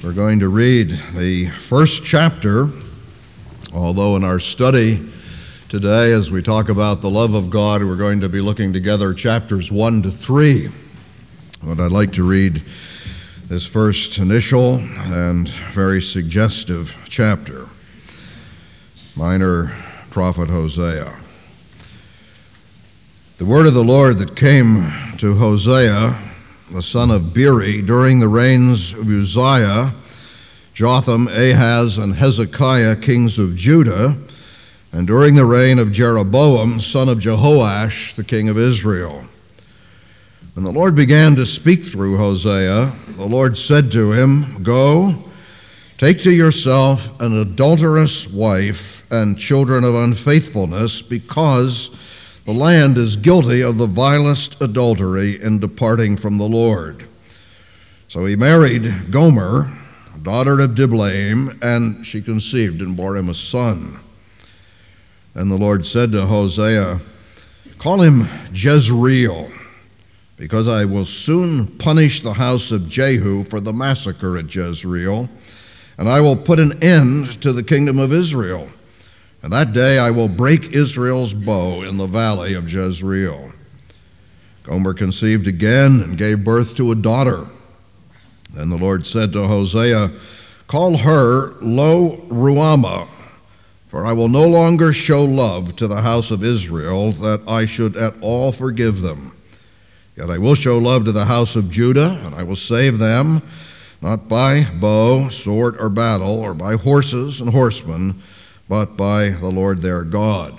We're going to read the first chapter, although in our study today, as we talk about the love of God, we're going to be looking together chapters 1 to 3. But I'd like to read this first initial and very suggestive chapter. Minor prophet Hosea. The word of the Lord that came to Hosea, the son of Beeri, during the reigns of Uzziah, Jotham, Ahaz, and Hezekiah, kings of Judah, and during the reign of Jeroboam, son of Jehoash, the king of Israel. When the Lord began to speak through Hosea, the Lord said to him, "Go, take to yourself an adulterous wife and children of unfaithfulness, because the land is guilty of the vilest adultery in departing from the Lord." So he married Gomer, daughter of Diblaim, and she conceived and bore him a son. And the Lord said to Hosea, "Call him Jezreel, because I will soon punish the house of Jehu for the massacre at Jezreel, and I will put an end to the kingdom of Israel. And that day I will break Israel's bow in the valley of Jezreel." Gomer conceived again and gave birth to a daughter. Then the Lord said to Hosea, "Call her Lo-ruhamah, for I will no longer show love to the house of Israel, that I should at all forgive them. Yet I will show love to the house of Judah, and I will save them, not by bow, sword, or battle, or by horses and horsemen, but by the Lord their God."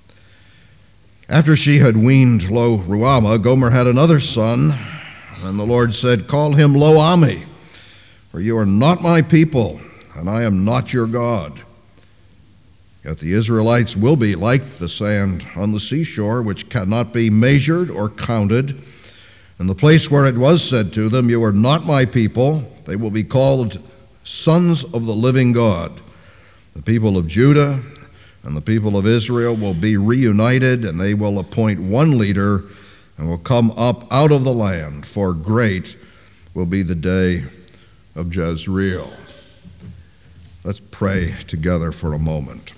After she had weaned Lo-ruhamah, Gomer had another son, and the Lord said, "Call him Lo-ammi, for you are not my people, and I am not your God." Yet the Israelites will be like the sand on the seashore, which cannot be measured or counted. In the place where it was said to them, "You are not my people," they will be called sons of the living God. The people of Judah and the people of Israel will be reunited, and they will appoint one leader and will come up out of the land, for great will be the day of Jezreel. Let's pray together for a moment.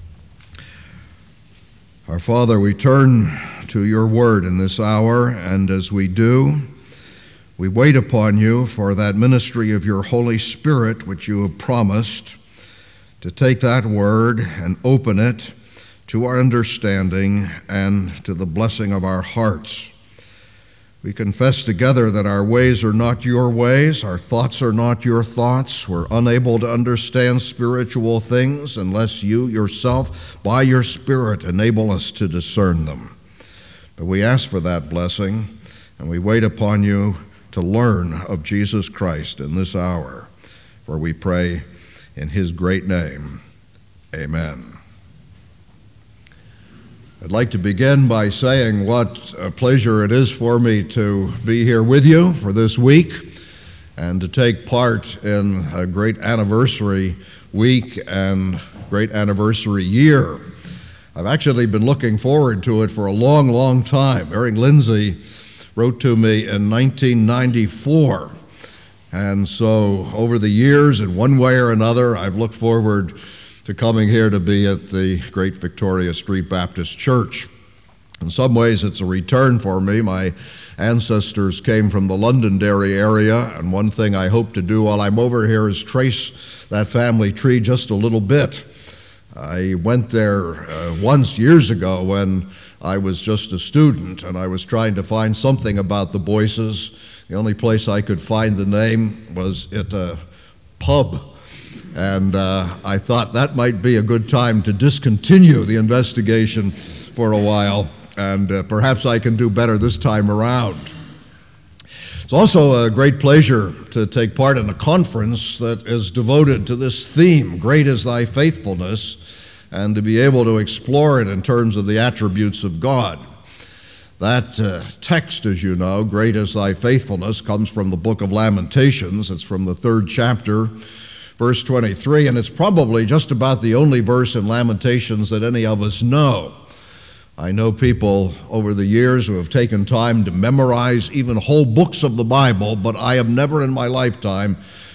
Our Father, we turn to your word in this hour, and as we do, we wait upon you for that ministry of your Holy Spirit which you have promised, to take that word and open it to our understanding and to the blessing of our hearts. We confess together that our ways are not your ways, our thoughts are not your thoughts. We're unable to understand spiritual things unless you yourself, by your Spirit, enable us to discern them. But we ask for that blessing, and we wait upon you to learn of Jesus Christ in this hour, for we pray in his great name. Amen. I'd like to begin by saying what a pleasure it is for me to be here with you for this week and to take part in a great anniversary week and great anniversary year. I've actually been looking forward to it for a long, long time. Eric Lindsay wrote to me in 1994. And so over the years, in one way or another, I've looked forward to coming here to be at the great Victoria Street Baptist Church. In some ways, it's a return for me. My ancestors came from the Londonderry area, and one thing I hope to do while I'm over here is trace that family tree just a little bit. I went there once years ago when I was just a student, and I was trying to find something about the Boyces. The only place I could find the name was at a pub, and I thought that might be a good time to discontinue the investigation for a while, and perhaps I can do better this time around. It's also a great pleasure to take part in a conference that is devoted to this theme, "Great is thy faithfulness," and to be able to explore it in terms of the attributes of God. That text, as you know, "Great is thy faithfulness," comes from the book of Lamentations. It's from the 3rd chapter, verse 23, and it's probably just about the only verse in Lamentations that any of us know. I know people over the years who have taken time to memorize even whole books of the Bible, but I have never in my lifetime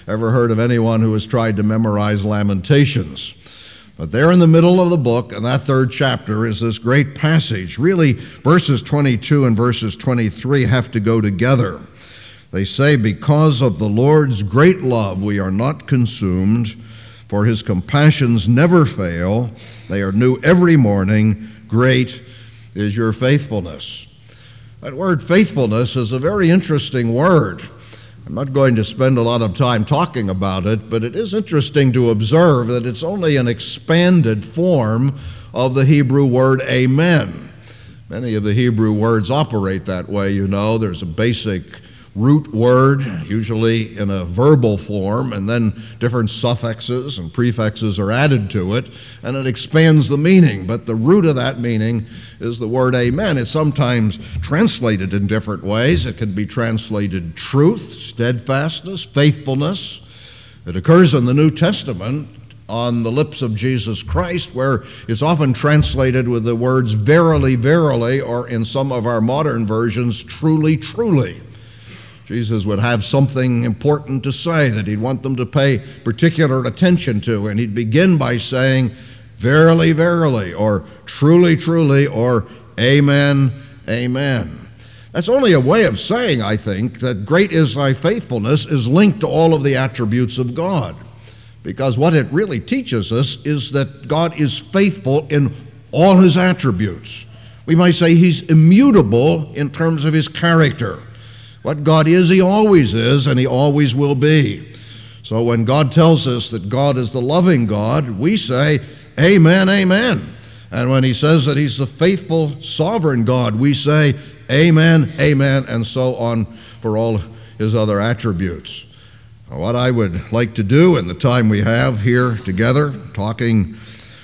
ever heard of anyone who has tried to memorize Lamentations. But there in the middle of the book, and that third chapter, is this great passage. Really, verses 22 and verses 23 have to go together. They say, "Because of the Lord's great love we are not consumed, for his compassions never fail. They are new every morning. Great is your faithfulness." That word faithfulness is a very interesting word. I'm not going to spend a lot of time talking about it, but it is interesting to observe that it's only an expanded form of the Hebrew word amen. Many of the Hebrew words operate that way, you know. There's a basic root word, usually in a verbal form, and then different suffixes and prefixes are added to it, and it expands the meaning. But the root of that meaning is the word amen. It's sometimes translated in different ways. It can be translated truth, steadfastness, faithfulness. It occurs in the New Testament on the lips of Jesus Christ, where it's often translated with the words verily, verily, or in some of our modern versions, truly, truly. Jesus would have something important to say that he'd want them to pay particular attention to, and he'd begin by saying, verily, verily, or truly, truly, or amen, amen. That's only a way of saying, I think, that great is thy faithfulness is linked to all of the attributes of God. Because what it really teaches us is that God is faithful in all his attributes. We might say he's immutable in terms of his character. What God is, he always is, and he always will be. So when God tells us that God is the loving God, we say, amen, amen. And when he says that he's the faithful, sovereign God, we say, amen, amen, and so on for all his other attributes. What I would like to do in the time we have here together, talking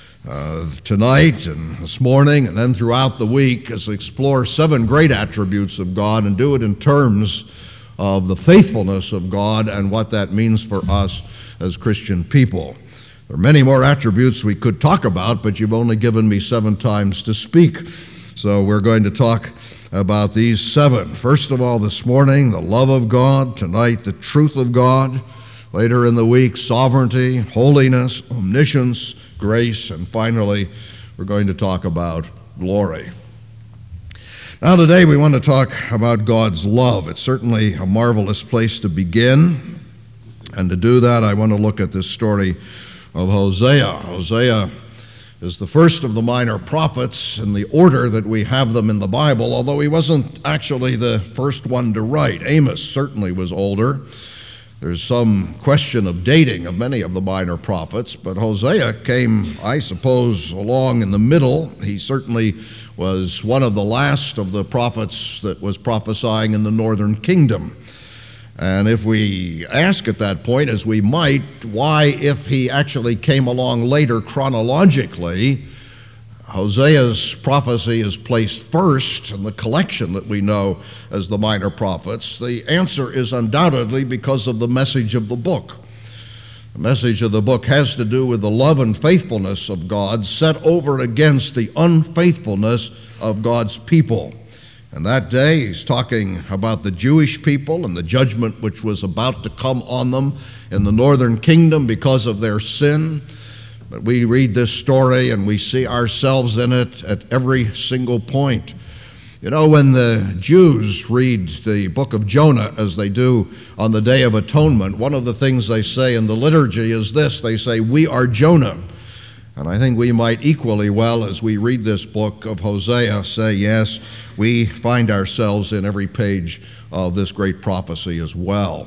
tonight and this morning and then throughout the week, is explore 7 great attributes of God and do it in terms of the faithfulness of God and what that means for us as Christian people. There are many more attributes we could talk about, but you've only given me 7 times to speak. So we're going to talk about these 7. First of all, this morning, the love of God. Tonight, the truth of God. Later in the week, sovereignty, holiness, omniscience, grace, and finally, we're going to talk about glory. Now today we want to talk about God's love. It's certainly a marvelous place to begin. And to do that, I want to look at this story of Hosea. Hosea is the first of the minor prophets in the order that we have them in the Bible, although he wasn't actually the first one to write. Amos certainly was older. There's some question of dating of many of the minor prophets, but Hosea came, I suppose, along in the middle. He certainly was one of the last of the prophets that was prophesying in the northern kingdom. And if we ask at that point, as we might, why, if he actually came along later chronologically, Hosea's prophecy is placed first in the collection that we know as the minor prophets, the answer is undoubtedly because of the message of the book. The message of the book has to do with the love and faithfulness of God set over against the unfaithfulness of God's people. And that day he's talking about the Jewish people and the judgment which was about to come on them in the northern kingdom because of their sin. But we read this story and we see ourselves in it at every single point. You know, when the Jews read the book of Jonah, as they do on the Day of Atonement, one of the things they say in the liturgy is this. They say, "We are Jonah." And I think we might equally well, as we read this book of Hosea, say, yes, we find ourselves in every page of this great prophecy as well.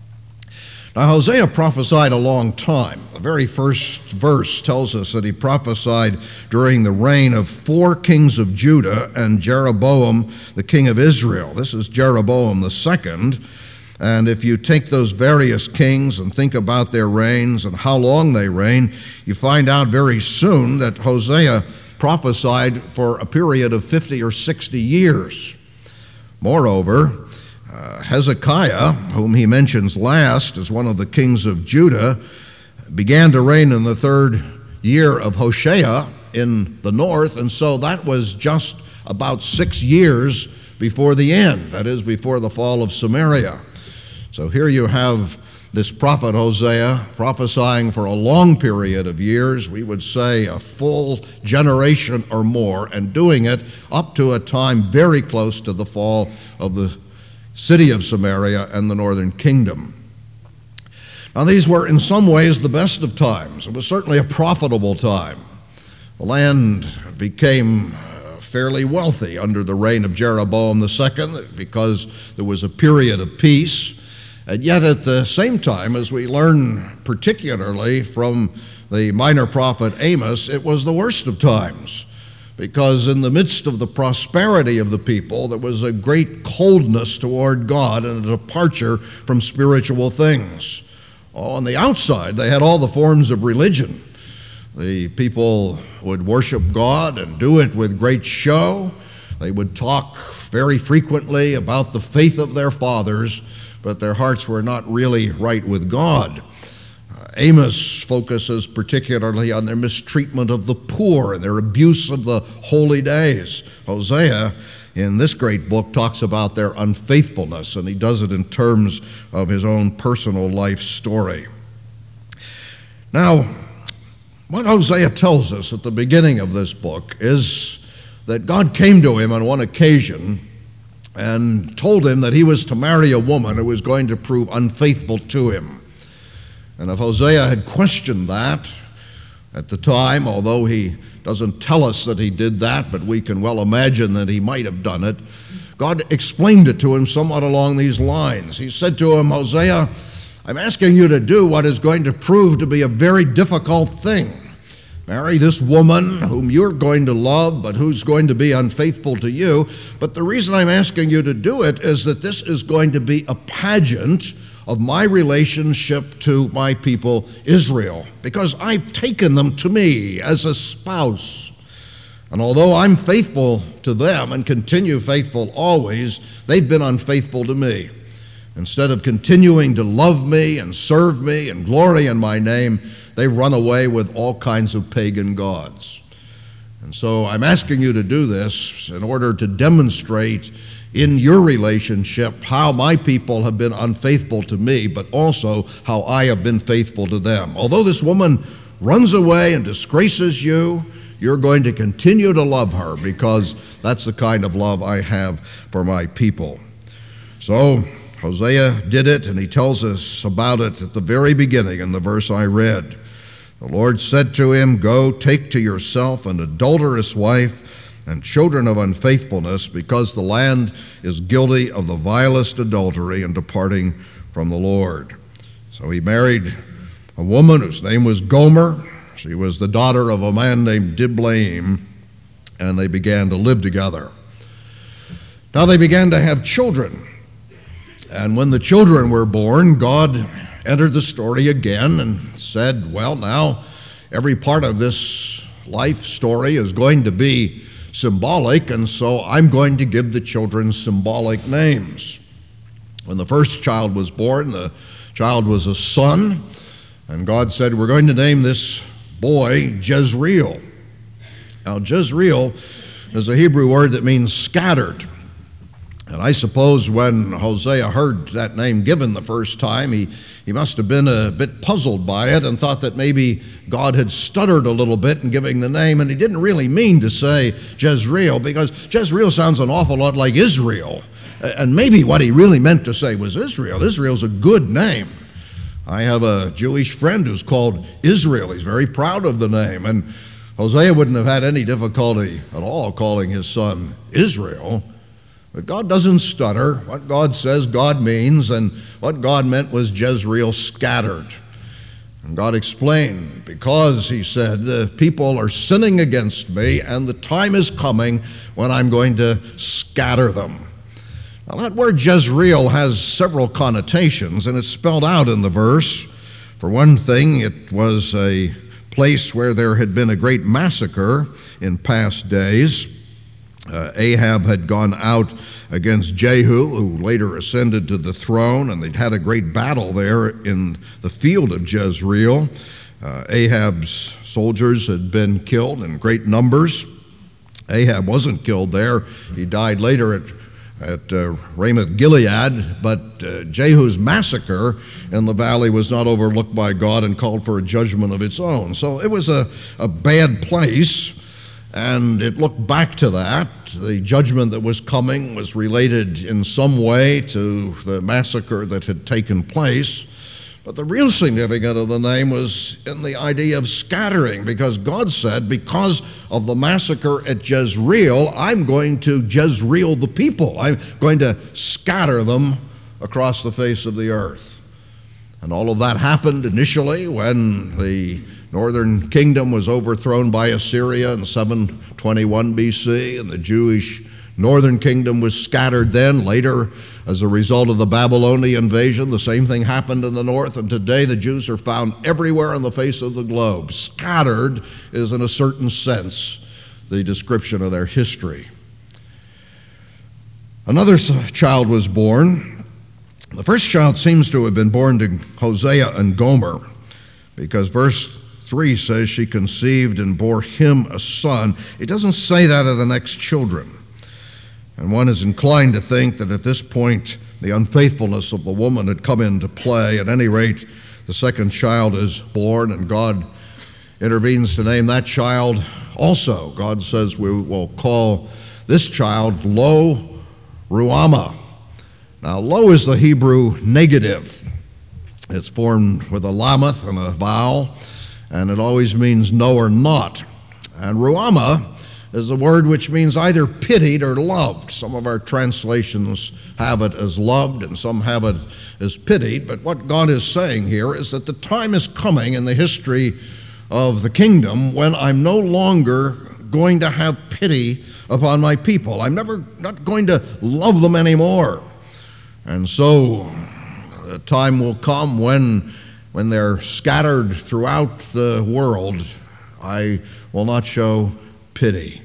Now, Hosea prophesied a long time. The very first verse tells us that he prophesied during the reign of 4 kings of Judah and Jeroboam, the king of Israel. This is Jeroboam the second. And if you take those various kings and think about their reigns and how long they reigned, you find out very soon that Hosea prophesied for a period of 50 or 60 years. Moreover, Hezekiah, whom he mentions last as one of the kings of Judah, began to reign in the 3rd year of Hoshea in the north, and so that was just about 6 years before the end, that is, before the fall of Samaria. So here you have this prophet Hosea, prophesying for a long period of years, we would say a full generation or more, and doing it up to a time very close to the fall of the city of Samaria and the northern kingdom. Now, these were in some ways the best of times. It was certainly a profitable time. The land became fairly wealthy under the reign of Jeroboam II because there was a period of peace. And yet at the same time, as we learn particularly from the minor prophet Amos, it was the worst of times, because in the midst of the prosperity of the people, there was a great coldness toward God and a departure from spiritual things. On the outside, they had all the forms of religion. The people would worship God and do it with great show. They would talk very frequently about the faith of their fathers, but their hearts were not really right with God. Amos focuses particularly on their mistreatment of the poor and their abuse of the holy days. Hosea, in this great book, talks about their unfaithfulness, and he does it in terms of his own personal life story. Now, what Hosea tells us at the beginning of this book is that God came to him on one occasion and told him that he was to marry a woman who was going to prove unfaithful to him. And if Hosea had questioned that at the time, although he doesn't tell us that he did that, but we can well imagine that he might have done it, God explained it to him somewhat along these lines. He said to him, Hosea, I'm asking you to do what is going to prove to be a very difficult thing. Marry this woman whom you're going to love, but who's going to be unfaithful to you. But the reason I'm asking you to do it is that this is going to be a pageant of my relationship to my people Israel, because I've taken them to me as a spouse. And although I'm faithful to them and continue faithful always, they've been unfaithful to me. Instead of continuing to love me and serve me and glory in my name, they run away with all kinds of pagan gods. And so I'm asking you to do this in order to demonstrate in your relationship how my people have been unfaithful to me, but also how I have been faithful to them. Although this woman runs away and disgraces you, you're going to continue to love her, because that's the kind of love I have for my people. So Hosea did it, and he tells us about it at the very beginning in the verse I read. The Lord said to him, Go, take to yourself an adulterous wife and children of unfaithfulness, because the land is guilty of the vilest adultery and departing from the Lord. So he married a woman whose name was Gomer. She was the daughter of a man named Diblaim, and they began to live together. Now they began to have children. And when the children were born, God entered the story again and said, well, now every part of this life story is going to be symbolic, and so I'm going to give the children symbolic names. When the first child was born, the child was a son, and God said, we're going to name this boy Jezreel. Now, Jezreel is a Hebrew word that means scattered. And I suppose when Hosea heard that name given the first time, he must have been a bit puzzled by it and thought that maybe God had stuttered a little bit in giving the name, and he didn't really mean to say Jezreel, because Jezreel sounds an awful lot like Israel. And maybe what he really meant to say was Israel. Israel's a good name. I have a Jewish friend who's called Israel. He's very proud of the name, and Hosea wouldn't have had any difficulty at all calling his son Israel. But God doesn't stutter. What God says, God means, and what God meant was Jezreel scattered. And God explained, because, he said, the people are sinning against me, and the time is coming when I'm going to scatter them. Now, that word Jezreel has several connotations, and it's spelled out in the verse. For one thing, it was a place where there had been a great massacre in past days. Ahab had gone out against Jehu, who later ascended to the throne, and they'd had a great battle there in the field of Jezreel. Ahab's soldiers had been killed in great numbers. Ahab wasn't killed there. He died later at at Ramoth Gilead, but Jehu's massacre in the valley was not overlooked by God and called for a judgment of its own. So it was a bad place, and it looked back to that. The judgment that was coming was related in some way to the massacre that had taken place. But the real significance of the name was in the idea of scattering, because God said, because of the massacre at Jezreel, I'm going to Jezreel the people. I'm going to scatter them across the face of the earth. And all of that happened initially when the northern kingdom was overthrown by Assyria in 721 BC, and the Jewish northern kingdom was scattered then. Later, as a result of the Babylonian invasion, the same thing happened in the north, and today the Jews are found everywhere on the face of the globe. Scattered is, in a certain sense, the description of their history. Another child was born. The first child seems to have been born to Hosea and Gomer, because verse 3 says she conceived and bore him a son. It doesn't say that of the next children. And one is inclined to think that at this point the unfaithfulness of the woman had come into play. At any rate, the second child is born, and God intervenes to name that child also. God says we will call this child Lo Ruhamah. Now, Lo is the Hebrew negative. It's formed with a lameth and a vowel, and it always means no or not. And Ruhamah is a word which means either pitied or loved. Some of our translations have it as loved, and some have it as pitied. But what God is saying here is that the time is coming in the history of the kingdom when I'm no longer going to have pity upon my people. I'm not going to love them anymore. And so the time will come when they're scattered throughout the world, I will not show pity.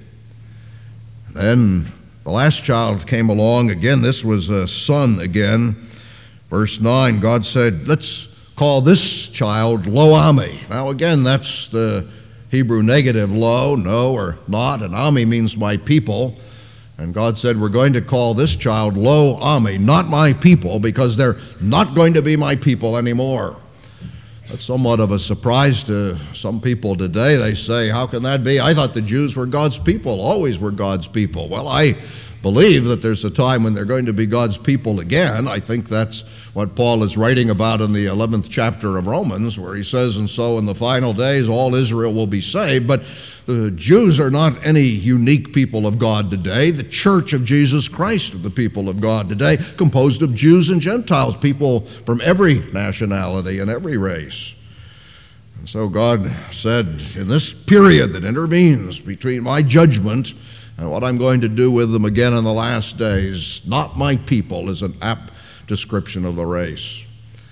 Then the last child came along. Again, this was a son again. Verse 9, God said, let's call this child Lo-Ami. Now again, that's the Hebrew negative, lo, no, or not, and Ami means my people. And God said, we're going to call this child Lo-Ami, not my people, because they're not going to be my people anymore. That's somewhat of a surprise to some people today. They say, how can that be? I thought the Jews were God's people, always were God's people. Well, I believe that there's a time when they're going to be God's people again. I think that's what Paul is writing about in the 11th chapter of Romans, where he says, and so in the final days all Israel will be saved. But the Jews are not any unique people of God today. The church of Jesus Christ are the people of God today, composed of Jews and Gentiles, people from every nationality and every race. And so God said, in this period that intervenes between my judgment and what I'm going to do with them again in the last days, not my people is an apt description of the race.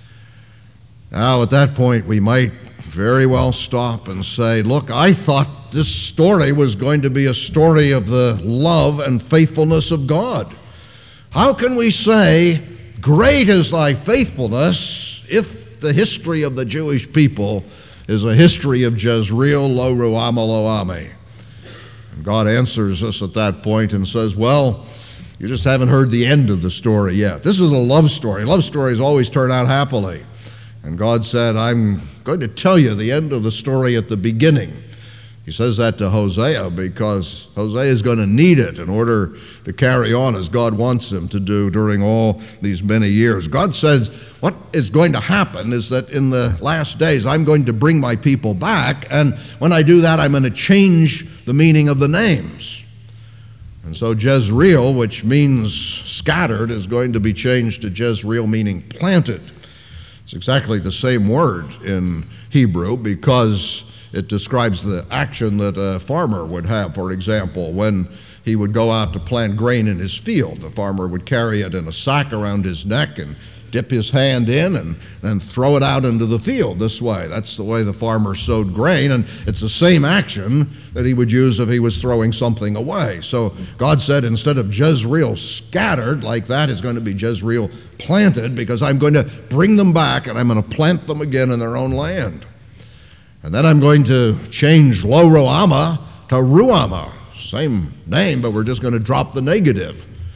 Now, at that point, we might very well stop and say, look, I thought this story was going to be a story of the love and faithfulness of God. How can we say, great is thy faithfulness, if the history of the Jewish people is a history of Jezreel, Lo Ruhamah, Lo-Ami? And God answers us at that point and says, well, you just haven't heard the end of the story yet. This is a love story. Love stories always turn out happily. And God said, I'm going to tell you the end of the story at the beginning. He says that to Hosea because Hosea is going to need it in order to carry on as God wants him to do during all these many years. God says what is going to happen is that in the last days I'm going to bring my people back, and when I do that I'm going to change the meaning of the names. And so Jezreel, which means scattered, is going to be changed to Jezreel, meaning planted. It's exactly the same word in Hebrew because it describes the action that a farmer would have, for example, when he would go out to plant grain in his field. The farmer would carry it in a sack around his neck and dip his hand in and then throw it out into the field this way. That's the way the farmer sowed grain, and it's the same action that he would use if he was throwing something away. So God said instead of Jezreel scattered like that, it's going to be Jezreel planted, because I'm going to bring them back and I'm going to plant them again in their own land. And then I'm going to change Lo Ruhamah to Ruhamah. Same name, but we're just going to drop the negative.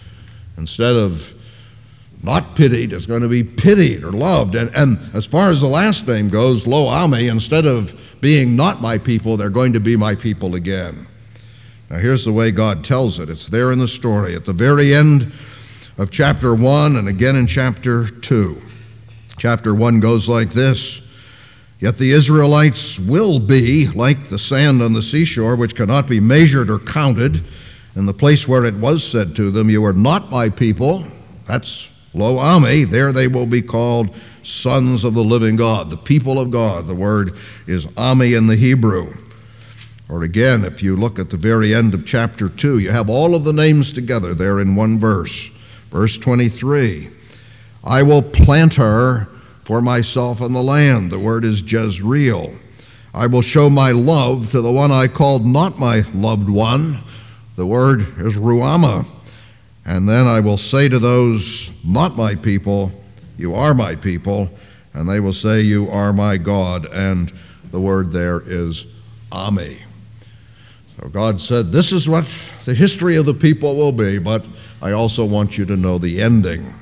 Instead of not pitied, it's going to be pitied or loved. And as far as the last name goes, Lo Ami, instead of being not my people, they're going to be my people again. Now here's the way God tells it. It's there in the story at the very end of chapter 1 and again in chapter 2. Chapter 1 goes like this: Yet the Israelites will be like the sand on the seashore, which cannot be measured or counted. In the place where it was said to them, You are not my people, that's Lo Ami, there they will be called sons of the living God, the people of God. The word is Ami in the Hebrew. Or again, if you look at the very end of chapter 2, you have all of the names together there in one verse. Verse 23, I will plant her for myself in the land. The word is Jezreel. I will show my love to the one I called not my loved one. The word is Ruama. And then I will say to those not my people, You are my people. And they will say, You are my God. And the word there is Ami. So God said, This is what the history of the people will be, but I also want you to know the ending.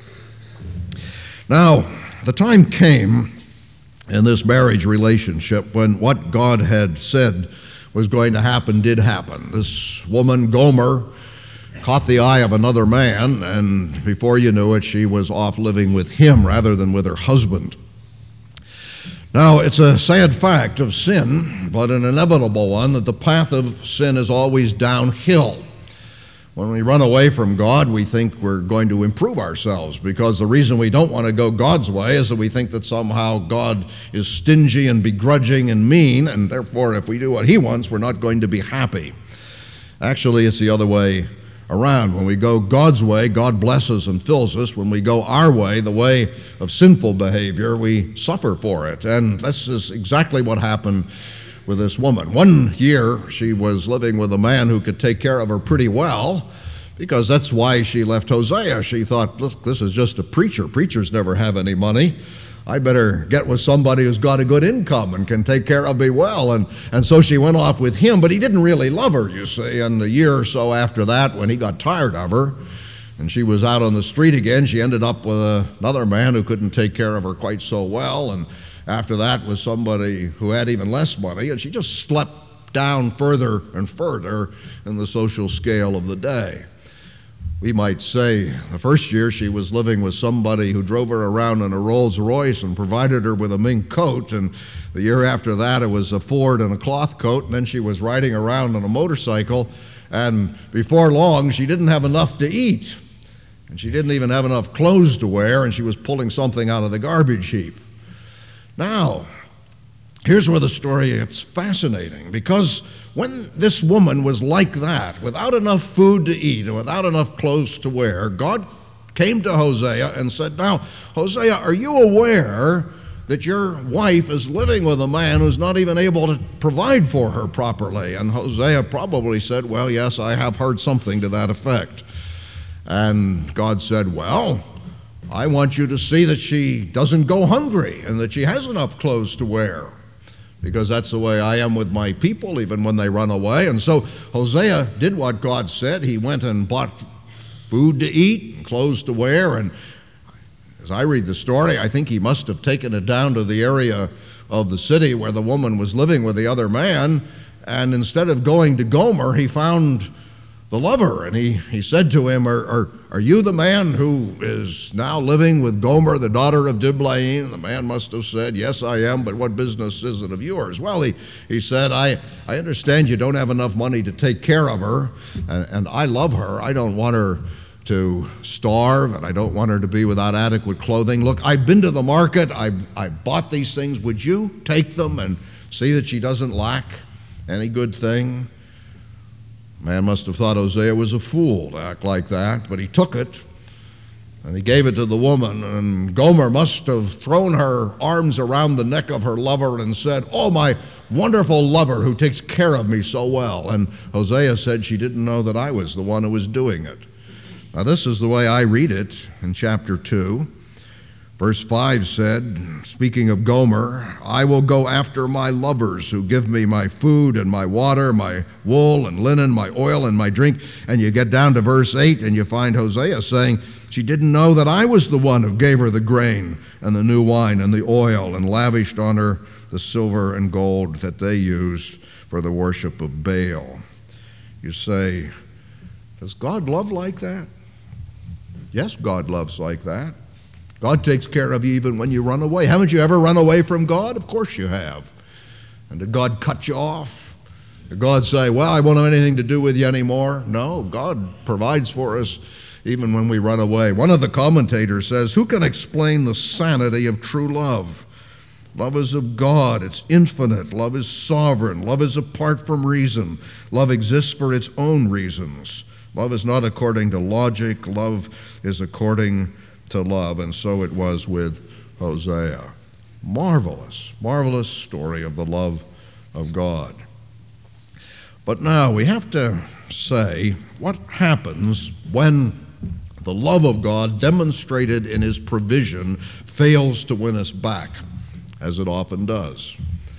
Now, the time came in this marriage relationship when what God had said was going to happen did happen. This woman, Gomer, caught the eye of another man, and before you knew it, she was off living with him rather than with her husband. Now, it's a sad fact of sin, but an inevitable one, that the path of sin is always downhill. When we run away from God, we think we're going to improve ourselves, because the reason we don't want to go God's way is that we think that somehow God is stingy and begrudging and mean, and therefore if we do what He wants, we're not going to be happy. Actually, it's the other way around. When we go God's way, God blesses and fills us. When we go our way, the way of sinful behavior, we suffer for it. And this is exactly what happened with this woman. One year, she was living with a man who could take care of her pretty well, because that's why she left Hosea. She thought, look, this is just a preacher. Preachers never have any money. I better get with somebody who's got a good income and can take care of me well. And so she went off with him, but he didn't really love her, you see. And a year or so after that, when he got tired of her and she was out on the street again, she ended up with another man who couldn't take care of her quite so well. And after that was somebody who had even less money, and she just slept down further and further in the social scale of the day. We might say the first year she was living with somebody who drove her around in a Rolls Royce and provided her with a mink coat, and the year after that it was a Ford and a cloth coat, and then she was riding around on a motorcycle, and before long she didn't have enough to eat, and she didn't even have enough clothes to wear, and she was pulling something out of the garbage heap. Now, here's where the story gets fascinating, because when this woman was like that, without enough food to eat and without enough clothes to wear, God came to Hosea and said, Now, Hosea, are you aware that your wife is living with a man who's not even able to provide for her properly? And Hosea probably said, Well, yes, I have heard something to that effect. And God said, Well, I want you to see that she doesn't go hungry and that she has enough clothes to wear, because that's the way I am with my people, even when they run away. And so Hosea did what God said. He went and bought food to eat and clothes to wear. And as I read the story, I think he must have taken it down to the area of the city where the woman was living with the other man. And instead of going to Gomer, he found the lover, and he said to him, are you the man who is now living with Gomer, the daughter of Diblaim? And the man must have said, Yes, I am, but what business is it of yours? Well, he said, I understand you don't have enough money to take care of her, and I love her. I don't want her to starve, and I don't want her to be without adequate clothing. Look, I've been to the market. I bought these things. Would you take them and see that she doesn't lack any good thing? Man must have thought Hosea was a fool to act like that, but he took it and he gave it to the woman. And Gomer must have thrown her arms around the neck of her lover and said, Oh, my wonderful lover who takes care of me so well. And Hosea said she didn't know that I was the one who was doing it. Now, this is the way I read it in chapter 2. Verse 5 said, speaking of Gomer, I will go after my lovers who give me my food and my water, my wool and linen, my oil and my drink. And you get down to verse 8 and you find Hosea saying, she didn't know that I was the one who gave her the grain and the new wine and the oil and lavished on her the silver and gold that they used for the worship of Baal. You say, does God love like that? Yes, God loves like that. God takes care of you even when you run away. Haven't you ever run away from God? Of course you have. And did God cut you off? Did God say, well, I won't have anything to do with you anymore? No, God provides for us even when we run away. One of the commentators says, who can explain the sanity of true love? Love is of God. It's infinite. Love is sovereign. Love is apart from reason. Love exists for its own reasons. Love is not according to logic. Love is according to love, and so it was with Hosea. Marvelous, marvelous story of the love of God. But now we have to say, what happens when the love of God demonstrated in His provision fails to win us back, as it often does?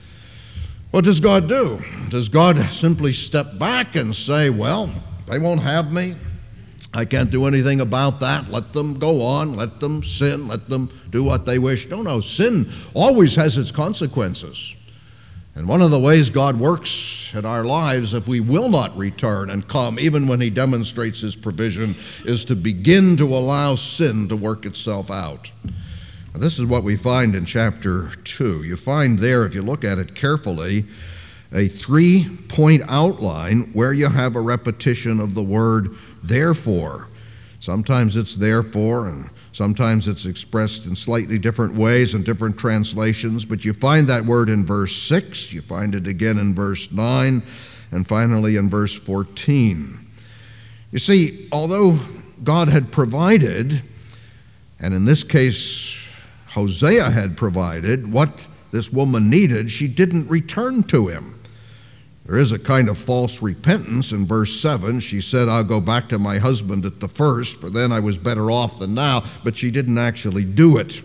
What does God do? Does God simply step back and say, well, they won't have me? I can't do anything about that. Let them go on. Let them sin. Let them do what they wish. No, sin always has its consequences. And one of the ways God works in our lives, if we will not return and come, even when He demonstrates His provision, is to begin to allow sin to work itself out. And this is what we find in chapter 2. You find there, if you look at it carefully, a 3-point outline where you have a repetition of the word therefore. Sometimes it's therefore, and sometimes it's expressed in slightly different ways in different translations, but you find that word in verse 6, you find it again in verse 9, and finally in verse 14. You see, although God had provided, and in this case Hosea had provided, what this woman needed, she didn't return to him. There is a kind of false repentance in verse 7. She said, I'll go back to my husband at the first, for then I was better off than now, but she didn't actually do it.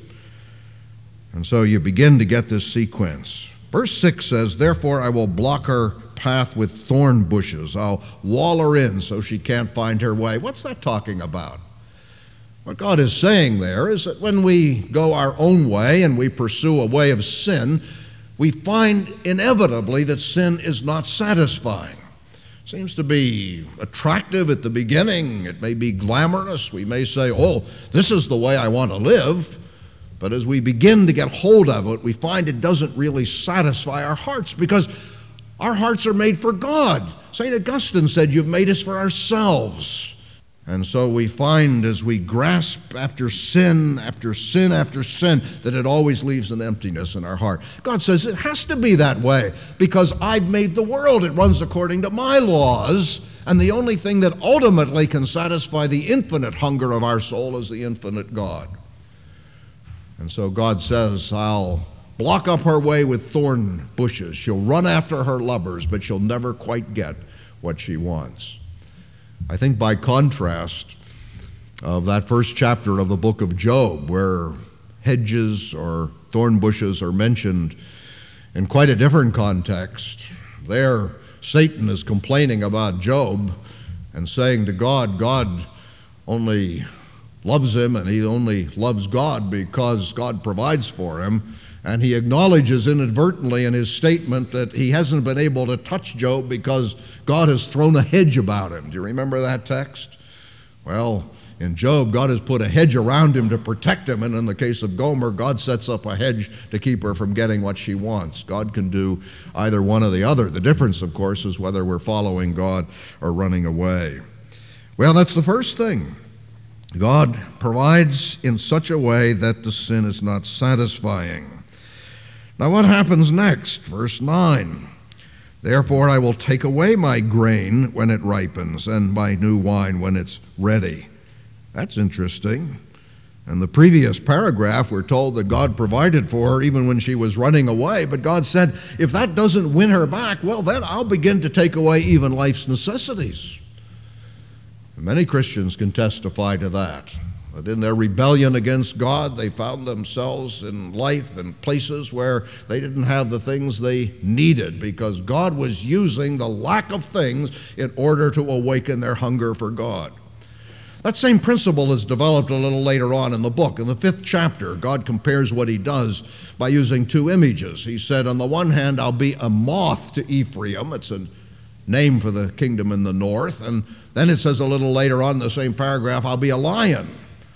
And so you begin to get this sequence. Verse 6 says, therefore I will block her path with thorn bushes. I'll wall her in so she can't find her way. What's that talking about? What God is saying there is that when we go our own way and we pursue a way of sin, we find inevitably that sin is not satisfying. It seems to be attractive at the beginning. It may be glamorous. We may say, oh, this is the way I want to live. But as we begin to get hold of it, we find it doesn't really satisfy our hearts because our hearts are made for God. St. Augustine said, you've made us for ourselves. And so we find as we grasp after sin, after sin, after sin, that it always leaves an emptiness in our heart. God says it has to be that way because I've made the world. It runs according to my laws. And the only thing that ultimately can satisfy the infinite hunger of our soul is the infinite God. And so God says, I'll block up her way with thorn bushes. She'll run after her lovers, but she'll never quite get what she wants. I think by contrast of that first chapter of the book of Job, where hedges or thorn bushes are mentioned in quite a different context, there Satan is complaining about Job and saying to God, God only loves him and he only loves God because God provides for him. And he acknowledges inadvertently in his statement that he hasn't been able to touch Job because God has thrown a hedge about him. Do you remember that text? Well, in Job, God has put a hedge around him to protect him. And in the case of Gomer, God sets up a hedge to keep her from getting what she wants. God can do either one or the other. The difference, of course, is whether we're following God or running away. Well, that's the first thing. God provides in such a way that the sin is not satisfying. Now what happens next? Verse 9. Therefore I will take away my grain when it ripens and my new wine when it's ready. That's interesting. In the previous paragraph, we're told that God provided for her even when she was running away. But God said, if that doesn't win her back, well, then I'll begin to take away even life's necessities. Many Christians can testify to that. But in their rebellion against God, they found themselves in life and places where they didn't have the things they needed because God was using the lack of things in order to awaken their hunger for God. That same principle is developed a little later on in the book. In the 5th chapter, God compares what he does by using two images. He said, on the one hand, I'll be a moth to Ephraim. It's a name for the kingdom in the north. And then it says a little later on in the same paragraph, I'll be a lion.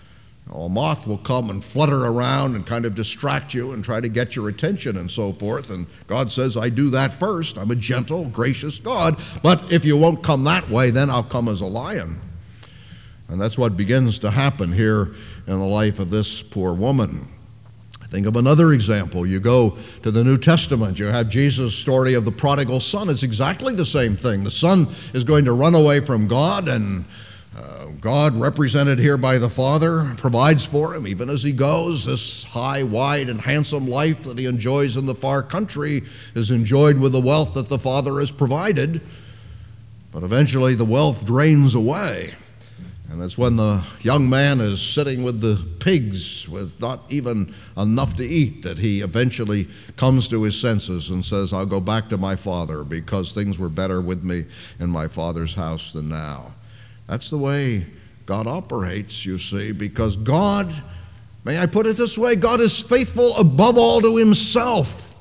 A moth will come and flutter around and kind of distract you and try to get your attention and so forth. And God says, I do that first. I'm a gentle, gracious God. But if you won't come that way, then I'll come as a lion. And that's what begins to happen here in the life of this poor woman. Think of another example. You go to the New Testament. You have Jesus' story of the prodigal son. It's exactly the same thing. The son is going to run away from God, and God, represented here by the Father, provides for him even as he goes. This high, wide, and handsome life that he enjoys in the far country is enjoyed with the wealth that the Father has provided. But eventually the wealth drains away. And that's when the young man is sitting with the pigs with not even enough to eat that he eventually comes to his senses and says, I'll go back to my father because things were better with me in my father's house than now. That's the way God operates, you see, because God, may I put it this way, God is faithful above all to himself.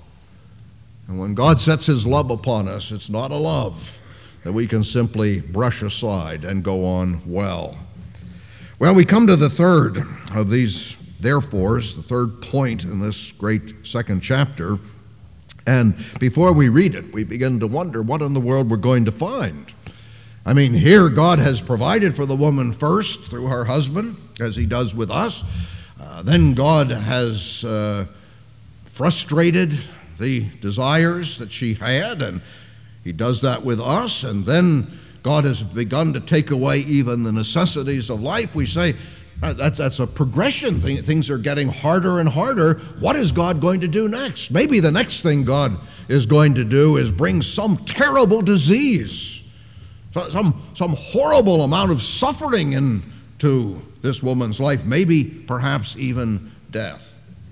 And when God sets his love upon us, it's not a love that we can simply brush aside and go on well. Well, we come to the third of these therefores, the third point in this great second chapter. And before we read it, we begin to wonder what in the world we're going to find. I mean, here God has provided for the woman first through her husband, as he does with us. Then God has frustrated the desires that she had, and he does that with us. And then God has begun to take away even the necessities of life. We say that's a progression. Things are getting harder and harder. What is God going to do next? Maybe the next thing God is going to do is bring some terrible disease, some horrible amount of suffering into this woman's life, maybe perhaps even death.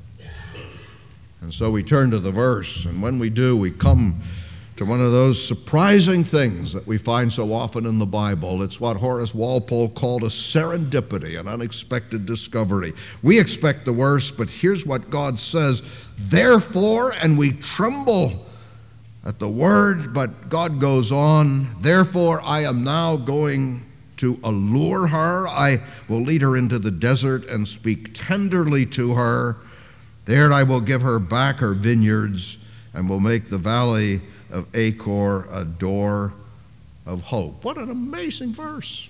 And so we turn to the verse, and when we do, we come to one of those surprising things that we find so often in the Bible. It's what Horace Walpole called a serendipity, an unexpected discovery. We expect the worst, but here's what God says, therefore, and we tremble at the word, but God goes on, therefore I am now going to allure her. I will lead her into the desert and speak tenderly to her. There I will give her back her vineyards and will make the valley of Achor a door of hope. What an amazing verse.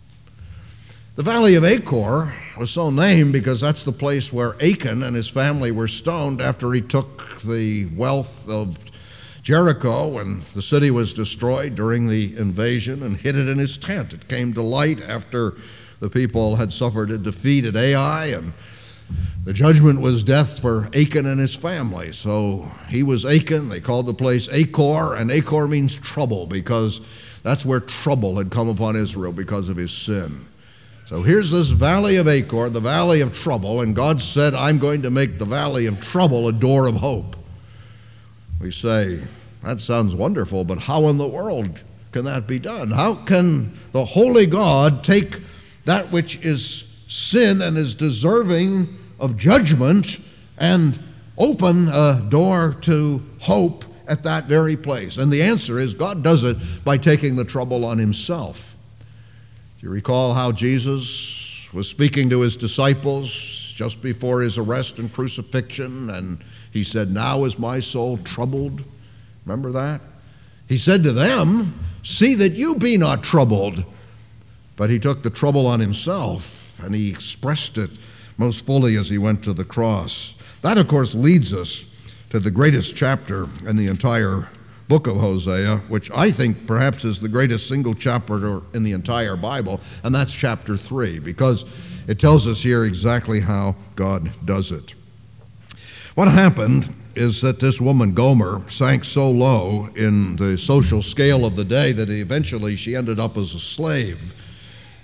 The valley of Achor was so named because that's the place where Achan and his family were stoned after he took the wealth of Jericho when the city was destroyed during the invasion and hid it in his tent. It came to light after the people had suffered a defeat at Ai, and the judgment was death for Achan and his family. So he was Achan. They called the place Achor, and Achor means trouble because that's where trouble had come upon Israel because of his sin. So here's this valley of Achor, the valley of trouble, and God said, I'm going to make the valley of trouble a door of hope. We say, that sounds wonderful, but how in the world can that be done? How can the holy God take that which is sin and is deserving of judgment and open a door to hope at that very place? And the answer is God does it by taking the trouble on himself. Do you recall how Jesus was speaking to his disciples just before his arrest and crucifixion, and he said, now is my soul troubled? Remember that? He said to them, see that you be not troubled. But he took the trouble on himself, and he expressed it most fully as he went to the cross. That, of course, leads us to the greatest chapter in the entire book of Hosea, which I think perhaps is the greatest single chapter in the entire Bible, and that's chapter 3, because it tells us here exactly how God does it. What happened is that this woman, Gomer, sank so low in the social scale of the day that eventually she ended up as a slave.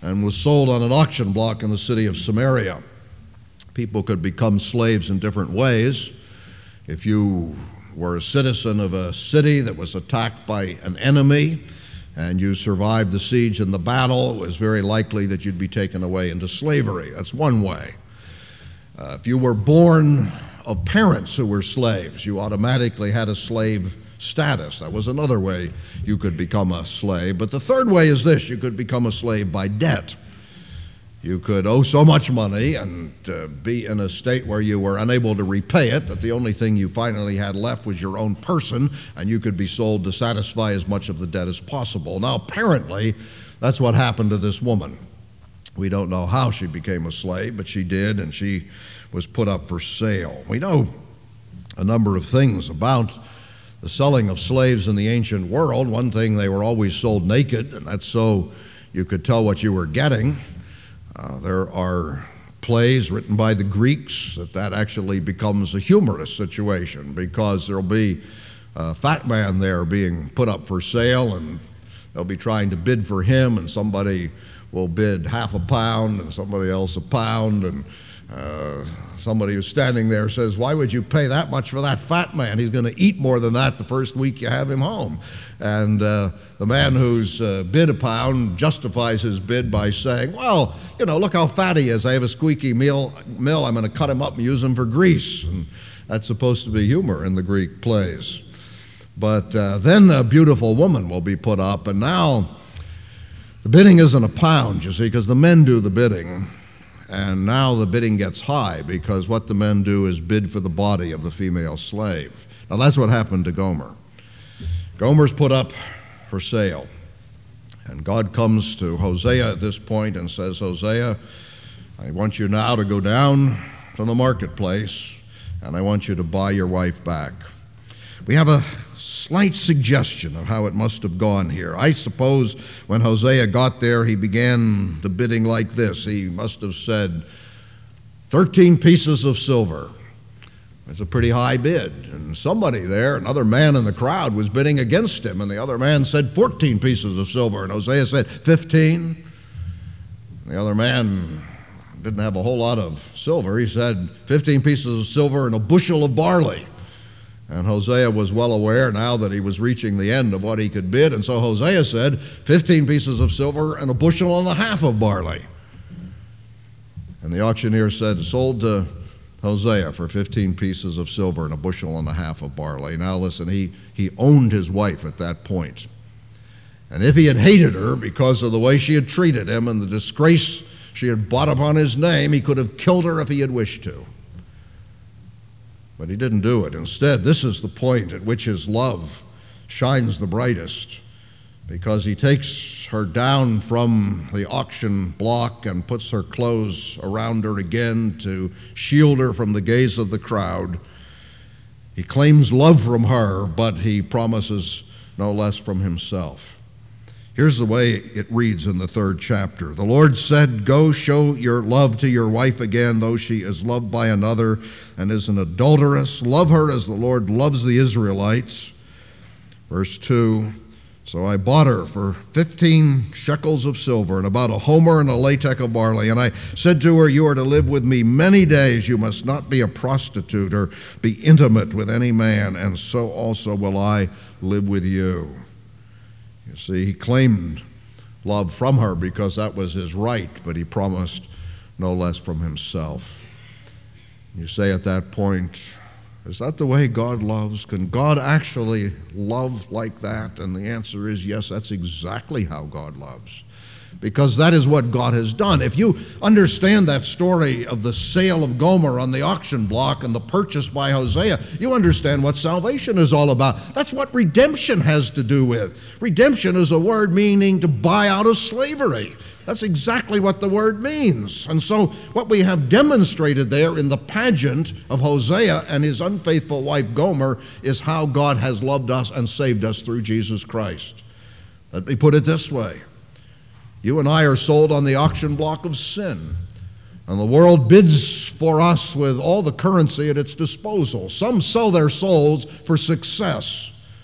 and was sold on an auction block in the city of Samaria. People could become slaves in different ways. If you were a citizen of a city that was attacked by an enemy and you survived the siege and the battle, it was very likely that you'd be taken away into slavery. That's one way. If you were born of parents who were slaves, you automatically had a slave status. That was another way you could become a slave. But the third way is this: you could become a slave by debt. You could owe so much money and be in a state where you were unable to repay it, that the only thing you finally had left was your own person, and you could be sold to satisfy as much of the debt as possible. Now, apparently, that's what happened to this woman. We don't know how she became a slave, but she did, and she was put up for sale. We know a number of things about the selling of slaves in the ancient world. One thing, they were always sold naked, and that's so you could tell what you were getting. There are plays written by the Greeks that actually becomes a humorous situation, because there'll be a fat man there being put up for sale, and they'll be trying to bid for him, and somebody will bid half a pound and somebody else a pound, and somebody who's standing there says, "Why would you pay that much for that fat man? He's going to eat more than that the first week you have him home." And the man who's bid a pound justifies his bid by saying, "Well, look how fat he is. I have a squeaky mill. I'm going to cut him up and use him for grease." And that's supposed to be humor in the Greek plays. But then a beautiful woman will be put up, and now the bidding isn't a pound, you see, because the men do the bidding. And now the bidding gets high, because what the men do is bid for the body of the female slave. Now that's what happened to Gomer. Gomer's put up for sale. And God comes to Hosea at this point and says, "Hosea, I want you now to go down to the marketplace, and I want you to buy your wife back." We have a slight suggestion of how it must have gone here. I suppose when Hosea got there, he began the bidding like this. He must have said, 13 pieces of silver. It's a pretty high bid. And somebody there, another man in the crowd, was bidding against him, and the other man said 14 pieces of silver, and Hosea said 15. The other man didn't have a whole lot of silver. He said 15 pieces of silver and a bushel of barley. And Hosea was well aware now that he was reaching the end of what he could bid, and so Hosea said 15 pieces of silver and a bushel and a half of barley. And the auctioneer said, "Sold to Hosea for 15 pieces of silver and a bushel and a half of barley." Now listen, he owned his wife at that point. And if he had hated her because of the way she had treated him and the disgrace she had brought upon his name, he could have killed her if he had wished to. But he didn't do it. Instead, this is the point at which his love shines the brightest, because he takes her down from the auction block and puts her clothes around her again to shield her from the gaze of the crowd. He claims love from her, but he promises no less from himself. Here's the way it reads in the 3rd chapter. "The Lord said, go show your love to your wife again, though she is loved by another and is an adulteress. Love her as the Lord loves the Israelites." Verse 2, "So I bought her for 15 shekels of silver and about a homer and a latech of barley. And I said to her, you are to live with me many days. You must not be a prostitute or be intimate with any man, and so also will I live with you." You see, he claimed love from her because that was his right, but he promised no less from himself. You say at that point, is that the way God loves? Can God actually love like that? And the answer is yes, that's exactly how God loves, because that is what God has done. If you understand that story of the sale of Gomer on the auction block and the purchase by Hosea, you understand what salvation is all about. That's what redemption has to do with. Redemption is a word meaning to buy out of slavery. That's exactly what the word means. And so what we have demonstrated there in the pageant of Hosea and his unfaithful wife Gomer is how God has loved us and saved us through Jesus Christ. Let me put it this way. You and I are sold on the auction block of sin, and the world bids for us with all the currency at its disposal. Some sell their souls for success.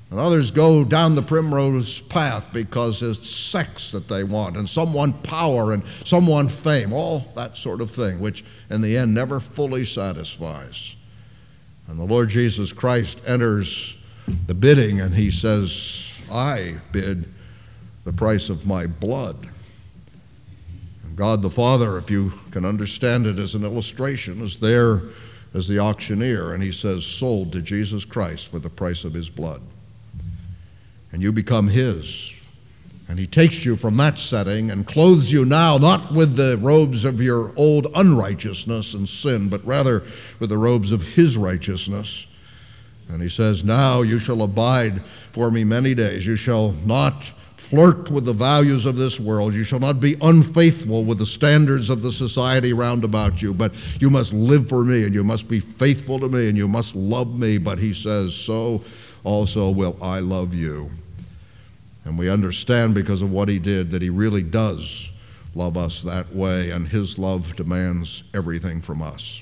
And others go down the primrose path because it's sex that they want, and some want power, and some want fame, all that sort of thing, which in the end never fully satisfies. And the Lord Jesus Christ enters the bidding, and he says, I bid the price of my blood. And God the Father, if you can understand it as an illustration, is there as the auctioneer, and he says, sold to Jesus Christ for the price of his blood. And you become his. And he takes you from that setting and clothes you now not with the robes of your old unrighteousness and sin, but rather with the robes of his righteousness. And he says, now you shall abide for me many days. You shall not flirt with the values of this world. You shall not be unfaithful with the standards of the society round about you, but you must live for me, and you must be faithful to me, and you must love me. But he says, so also will I love you. And we understand because of what he did that he really does love us that way, and his love demands everything from us.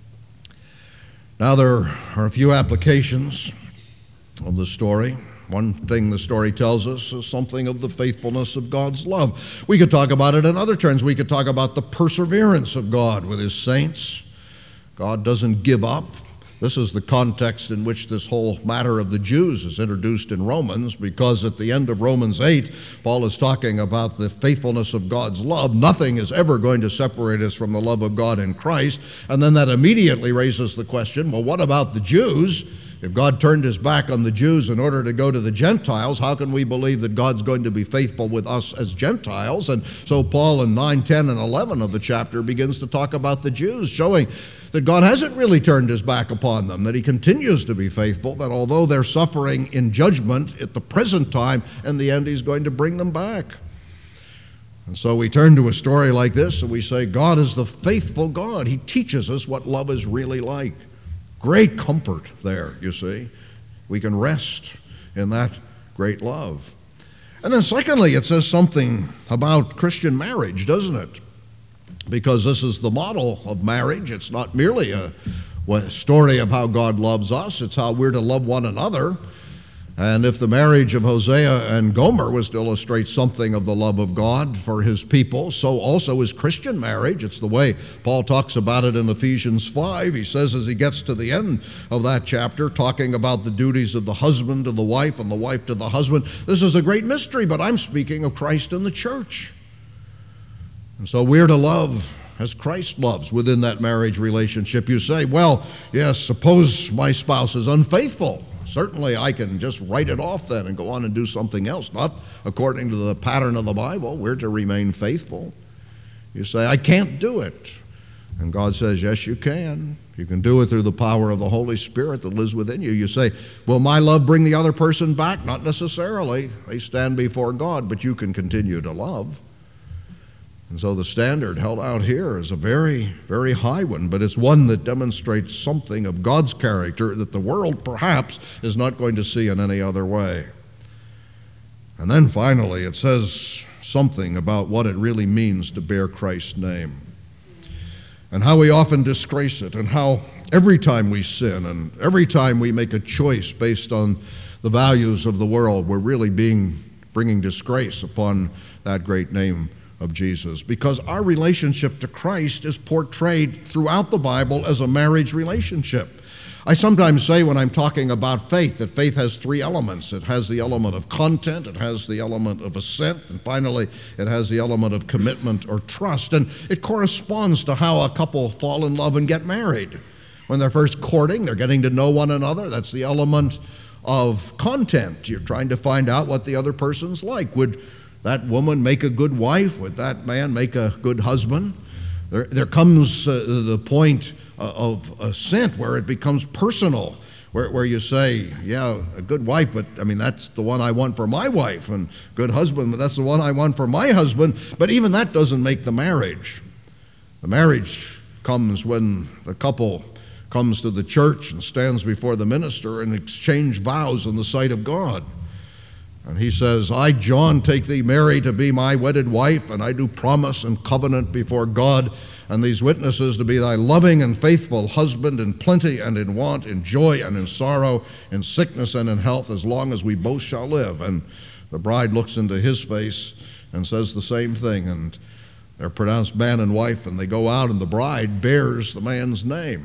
Now, there are a few applications of the story. One thing the story tells us is something of the faithfulness of God's love. We could talk about it in other terms. We could talk about the perseverance of God with his saints. God doesn't give up. This is the context in which this whole matter of the Jews is introduced in Romans, because at the end of Romans 8, Paul is talking about the faithfulness of God's love. Nothing is ever going to separate us from the love of God in Christ. And then that immediately raises the question, well, what about the Jews? If God turned his back on the Jews in order to go to the Gentiles, how can we believe that God's going to be faithful with us as Gentiles? And so Paul in 9, 10, and 11 of the chapter begins to talk about the Jews, showing that God hasn't really turned his back upon them, that he continues to be faithful, that although they're suffering in judgment at the present time, in the end he's going to bring them back. And so we turn to a story like this and we say, God is the faithful God. He teaches us what love is really like. Great comfort there, you see. We can rest in that great love. And then secondly, it says something about Christian marriage, doesn't it? Because this is the model of marriage. It's not merely a story of how God loves us, it's how we're to love one another. And if the marriage of Hosea and Gomer was to illustrate something of the love of God for his people, so also is Christian marriage. It's the way Paul talks about it in Ephesians 5. He says as he gets to the end of that chapter, talking about the duties of the husband to the wife and the wife to the husband, this is a great mystery, but I'm speaking of Christ and the church. And so we're to love as Christ loves within that marriage relationship. You say, well, yes, suppose my spouse is unfaithful. Certainly I can just write it off then and go on and do something else. Not according to the pattern of the Bible. We're to remain faithful. You say, I can't do it. And God says, yes, you can. You can do it through the power of the Holy Spirit that lives within you. You say, will my love bring the other person back? Not necessarily. They stand before God, but you can continue to love. And so the standard held out here is a very, very high one, but it's one that demonstrates something of God's character that the world perhaps is not going to see in any other way. And then finally, it says something about what it really means to bear Christ's name, and how we often disgrace it, and how every time we sin and every time we make a choice based on the values of the world, we're really bringing disgrace upon that great name of Jesus, because our relationship to Christ is portrayed throughout the Bible as a marriage relationship. I sometimes say when I'm talking about faith that faith has three elements. It has the element of content, it has the element of assent, and finally it has the element of commitment or trust. And it corresponds to how a couple fall in love and get married. When they're first courting, they're getting to know one another. That's the element of content. You're trying to find out what the other person's like. Would that woman make a good wife? Would that man make a good husband? There comes the point of assent where it becomes personal, where you say, yeah, a good wife, but I mean, that's the one I want for my wife, and good husband, but that's the one I want for my husband. But even that doesn't make the marriage. The marriage comes when the couple comes to the church and stands before the minister and exchange vows in the sight of God. And he says, I, John, take thee, Mary, to be my wedded wife, and I do promise and covenant before God and these witnesses to be thy loving and faithful husband in plenty and in want, in joy and in sorrow, in sickness and in health, as long as we both shall live. And the bride looks into his face and says the same thing, and they're pronounced man and wife, and they go out, and the bride bears the man's name.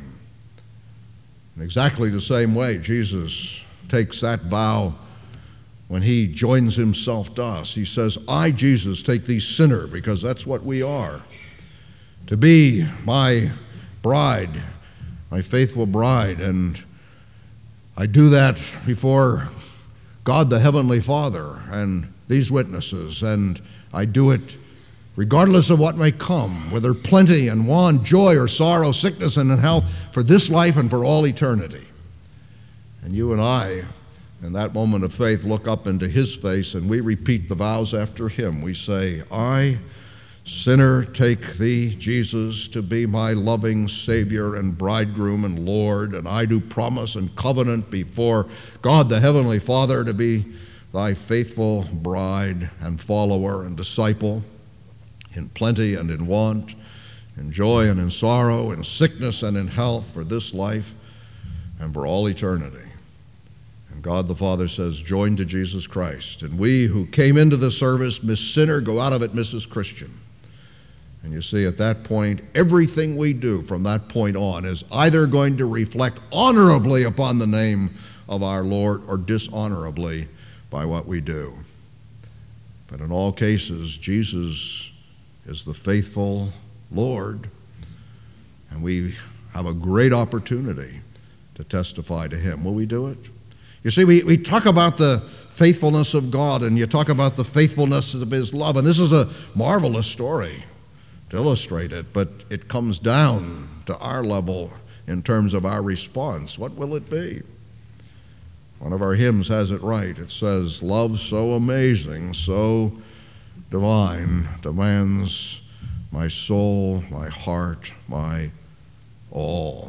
In exactly the same way, Jesus takes that vow when he joins himself to us. He says, I, Jesus, take thee sinner, because that's what we are, to be my bride, my faithful bride. And I do that before God the Heavenly Father and these witnesses, and I do it regardless of what may come, whether plenty and want, joy or sorrow, sickness and in health, for this life and for all eternity. And you and I, in that moment of faith, look up into his face, and we repeat the vows after him. We say, I, sinner, take thee, Jesus, to be my loving Savior and bridegroom and Lord, and I do promise and covenant before God the Heavenly Father to be thy faithful bride and follower and disciple, in plenty and in want, in joy and in sorrow, in sickness and in health, for this life and for all eternity. And God the Father says, join to Jesus Christ. And we who came into the service, Miss Sinner, go out of it Mrs. Christian. And you see, at that point, everything we do from that point on is either going to reflect honorably upon the name of our Lord or dishonorably by what we do. But in all cases, Jesus is the faithful Lord, and we have a great opportunity to testify to him. Will we do it? You see, we talk about the faithfulness of God, and you talk about the faithfulness of his love, and this is a marvelous story to illustrate it, but it comes down to our level in terms of our response. What will it be? One of our hymns has it right. It says, love so amazing, so divine, demands my soul, my heart, my all.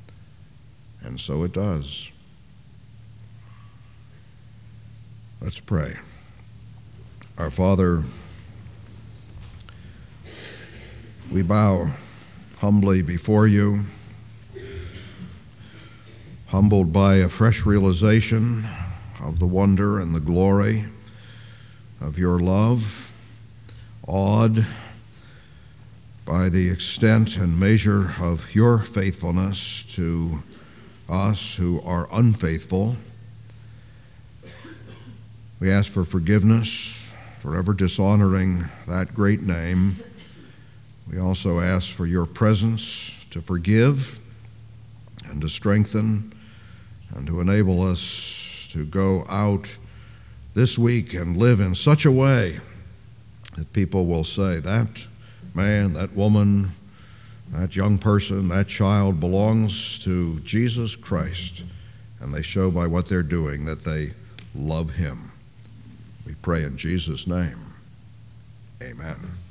And so it does. Let's pray. Our Father, we bow humbly before you, humbled by a fresh realization of the wonder and the glory of your love, awed by the extent and measure of your faithfulness to us who are unfaithful. We ask for forgiveness for ever dishonoring that great name. We also ask for your presence to forgive and to strengthen and to enable us to go out this week and live in such a way that people will say, that man, that woman, that young person, that child belongs to Jesus Christ, and they show by what they're doing that they love him. We pray in Jesus' name. Amen.